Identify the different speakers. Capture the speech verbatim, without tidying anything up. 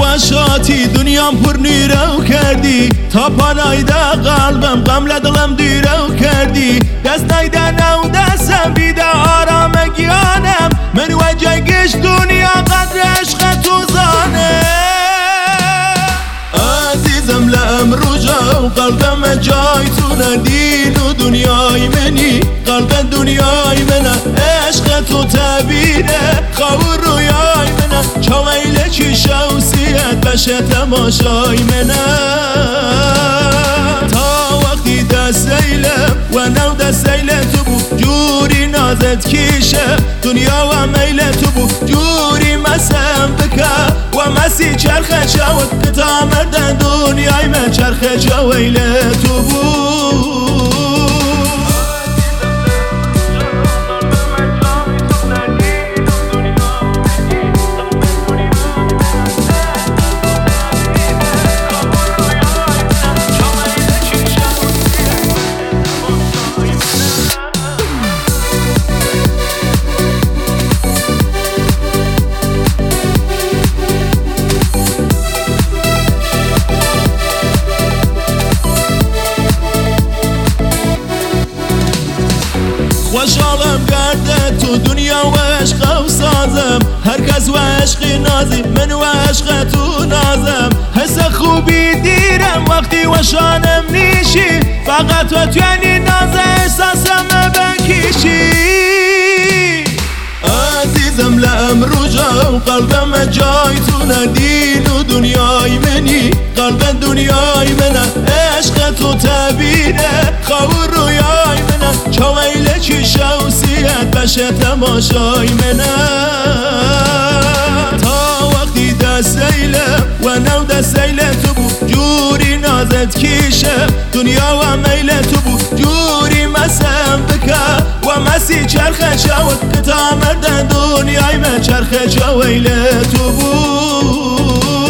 Speaker 1: وشاتی دنیام پر نیرو کردی، تا پانایده قلبم غم لدلم دیرو کردی. دست نایده نو دستم بیده آرام گیانم، من و جنگش دنیا قدر عشق تو زانه. عزیزم لامرو جا و قلبم جای تو ندین و دنیای منی، قلب دنیای منه عشق تو تبیره خواه رویای منه. چاویل چی شوسیت بشه تماشای منه، تا وقتی دست ایلم و نو دست ایل تو بو جوری نازت کیشه، دنیا و میل تو بو جوری مسم بکر و مسی چرخ شود که تا مردن دنیای من چرخ جویل تو بو. خوشحالم کرده تو دنیا و عشق و سازم، هر کس و عشقی نازی من و عشق تو نازم. حس خوبی دیرم وقتی و شانم نیشی، فقط تو توانی ناز احساسم بکیشی. عزیزم لامرو جا و قلبم جای تو ندین و دنیای منی، قلب دنیای منه عشق تو تبیره خواه رویای منه. چاویل چی شوسیت بشه تماشای منه، تا وقتی دست ایلم و نو دست ایل تو بو جوری نازت کیشه، دنیا و میل تو بو جوری مسم بکر و مسی چرخ شود که تا مردن دنیای من چرخ جویل تو بو.